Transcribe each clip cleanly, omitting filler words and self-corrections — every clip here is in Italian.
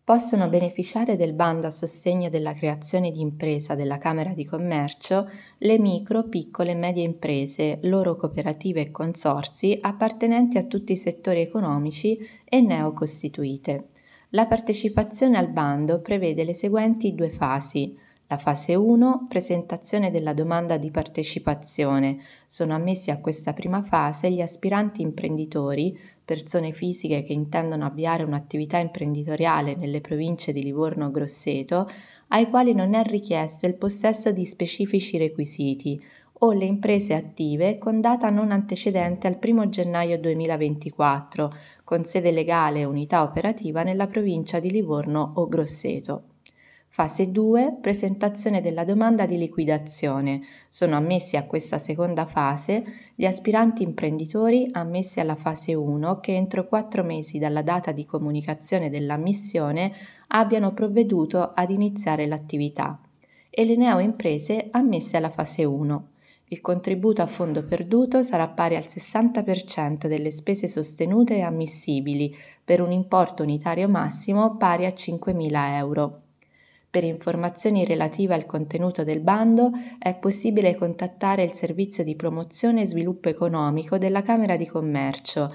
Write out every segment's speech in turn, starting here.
Possono beneficiare del bando a sostegno della creazione di impresa della Camera di Commercio le micro, piccole e medie imprese, loro cooperative e consorzi appartenenti a tutti i settori economici e neocostituite. La partecipazione al bando prevede le seguenti due fasi. La fase 1, presentazione della domanda di partecipazione. Sono ammessi a questa prima fase gli aspiranti imprenditori, persone fisiche che intendono avviare un'attività imprenditoriale nelle province di Livorno o Grosseto, ai quali non è richiesto il possesso di specifici requisiti, o le imprese attive con data non antecedente al 1 gennaio 2024, con sede legale e unità operativa nella provincia di Livorno o Grosseto. Fase 2. Presentazione della domanda di liquidazione. Sono ammessi a questa seconda fase gli aspiranti imprenditori ammessi alla fase 1 che entro 4 mesi dalla data di comunicazione dell'ammissione abbiano provveduto ad iniziare l'attività e le neoimprese ammesse alla fase 1. Il contributo a fondo perduto sarà pari al 60% delle spese sostenute e ammissibili per un importo unitario massimo pari a 5.000 euro. Per informazioni relative al contenuto del bando è possibile contattare il Servizio di Promozione e Sviluppo Economico della Camera di Commercio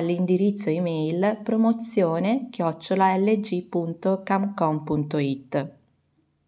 all'indirizzo email promozione@lg.camcom.it.